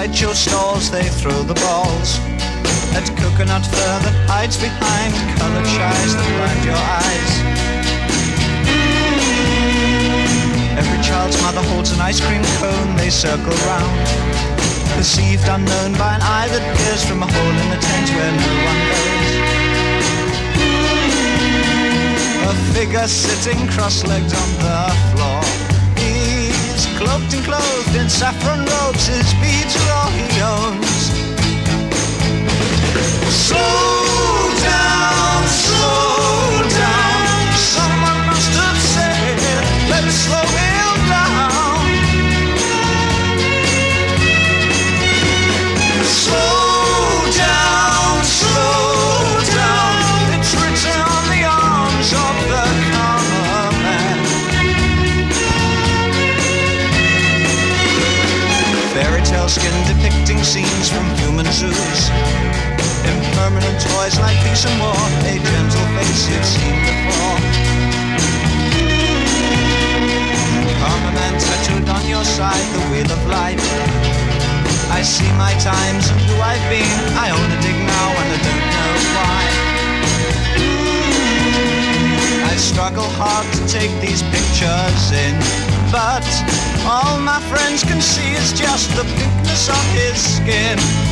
sideshow stalls they throw the balls at coconut fur that hides behind colored shies that blind your eyes. Every child's mother holds an ice cream cone they circle round, perceived unknown by an eye that peers from a hole in the tent where no one goes. A figure sitting cross-legged on the floor, he's cloaked and clothed in saffron robes, his beads are all he owns. Slow down, someone must have said, let's slow him down. Slow down, it's written on the arms of the common man. Fairy tale skin depicting scenes from human zoos, impermanent toys like peace and war, a gentle face you've seen before. Karma man tattooed on your side, the wheel of life. I see my times and who I've been, I own a dig now and I don't know why. I struggle hard to take these pictures in, but all my friends can see is just the pinkness of his skin.